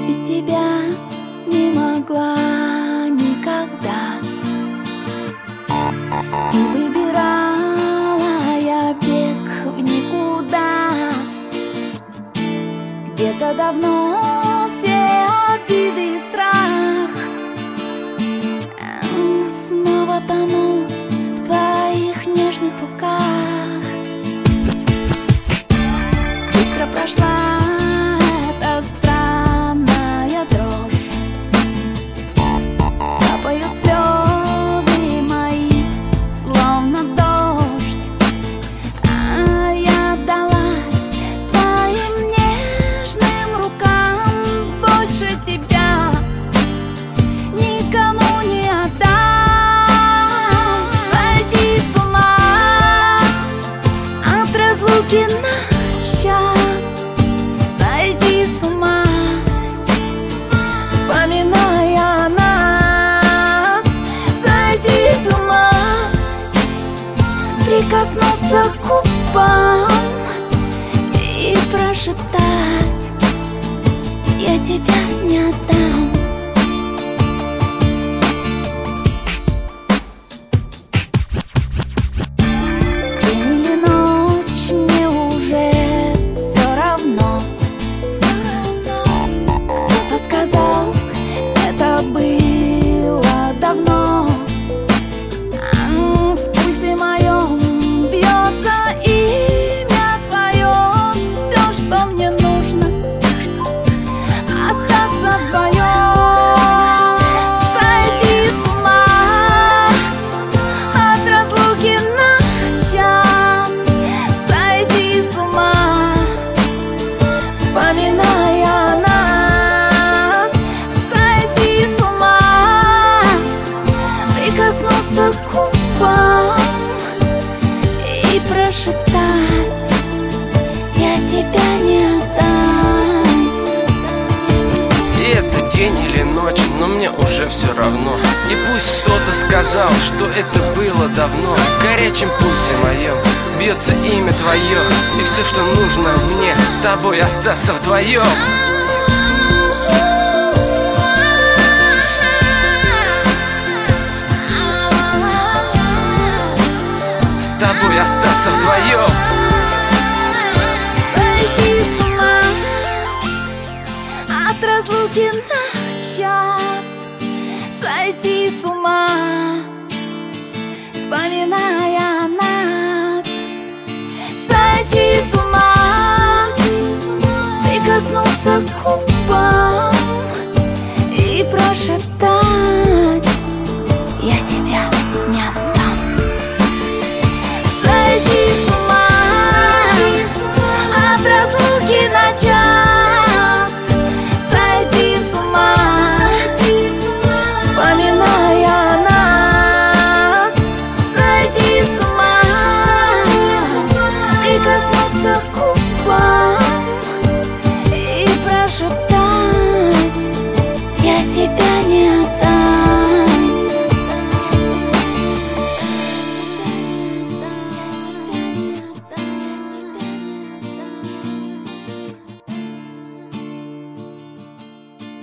без тебя не могла никогда. И выбирала я бег в никуда. Где-то давно все обиды и страх снова тону в твоих нежных руках. Быстро прошла эта странная дрожь, капают слезы мои, словно дождь. А я отдалась твоим нежным рукам, больше тебя никому не отдам. Сойти с ума от разлуки на час, сойти с ума, вспоминая нас. Сойти с ума, прикоснуться к губам и прошептать: я тебя не отдам. День или ночь, мне уже все равно. Кто-то сказал, это было давно. В пульсе моем бьется имя твое. Все, что мне нужно, остаться вдвоем. Сойти с ума от разлуки на час, сойти с ума, вспоминая нас. Сойти с ума, прикоснуться к губам и прошептать: я тебя не отдам. И это день или ночь, но мне уже все равно. И пусть кто-то сказал, что это было давно, в горячем пульсе моем бьется имя твое. И все, что нужно мне, с тобой остаться вдвоем. С тобой остаться вдвоем. Сойти с ума от разлуки на час, сойти с ума, вспоминая нас. Сойти с ума, прикоснуться к губам и прошептать: